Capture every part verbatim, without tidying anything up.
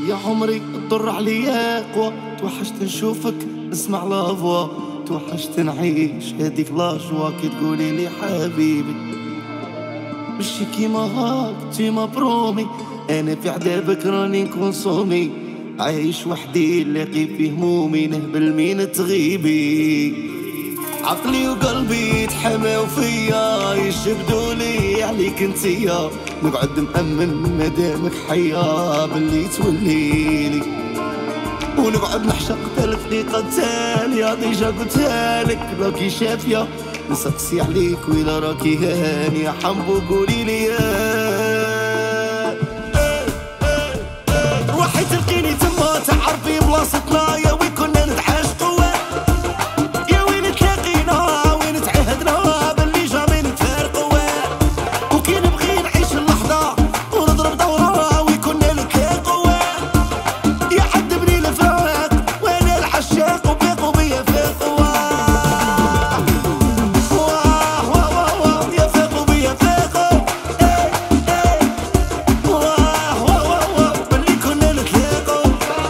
يا عمري تضر عليا قوى، توحشت نشوفك نسمع لافوا، توحشت نعيش هاديك لاجوا كي تقولي لي حبيبي. مشي كيما هاك تيما برومي، انا في عذابك راني نكون صومي، عايش وحدي لاقي في همومي نهبل مين تغيبي. عقلي وقلبي تحماو فيا يشبدولي عليك انتيا، نقعد مأمن مادامك حيا باللي توليلي، ونقعد نحشق ثلاث دقيقة تالية ديجا قلتهالك راكي شافية، نسقسي عليك وإلا راكي هانية حنبو قوليلي روحي تلقيني تما تعرفي بلاصتنا يا وين كنا نتعاشقوا، يا وين تلاقينا وين تعهدنا باللي جامي نتفارقوا، وكي نبغي نعيش اللحظة ونضرب دورة وين كنا نتلاقوا، يا عذبني الفراق وانا العشاق وباقوا بيا فاقوا، واه واه واه يا فاقوا بيا فاقوا، واه واه واه باللي كنا نتلاقوا،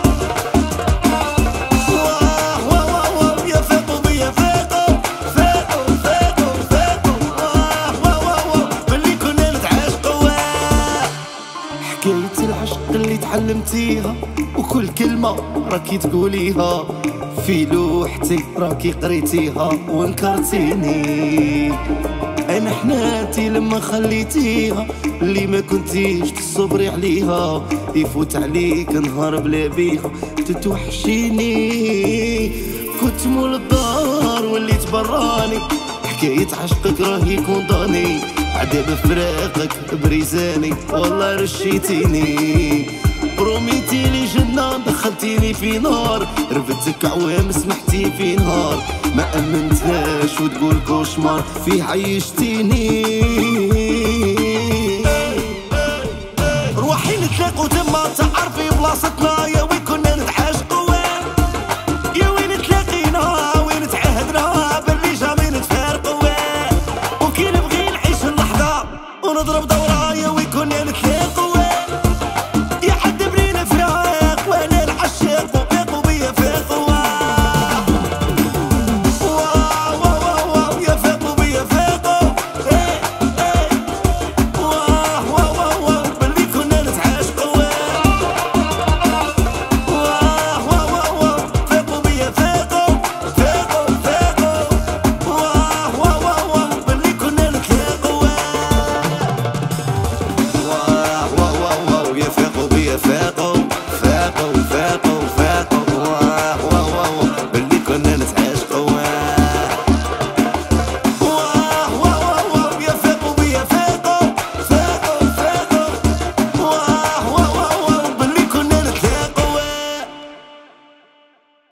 واه واه واه يا فاقوا بيا فاقوا، فاقوا فاقوا فاقوا، واه واه واه باللي كنا نتعاشقوا. حكاية العشق اللي تعلمتيها وكل كلمة راكي تقوليها في لوحتي راكي قريتيها وانكرتيني، انا حناتي لما خليتيها اللي ما كنتيش تصبري عليها، يفوت عليك نهار بلا بيها تتوحشيني، كنت مول الدار وليت براني، حكاية عشقك راه يكون ضاني، عذاب فراقك بريزاني والله رشيتيني، روميتي لي جنة دخلتيني في نار، رفدتك عوام سمحتي في نهار ما امنتهاش وتقول كوشمار فيه عيشتيني، روحي نتلاقوا تما تعرفي بلاصتنا يا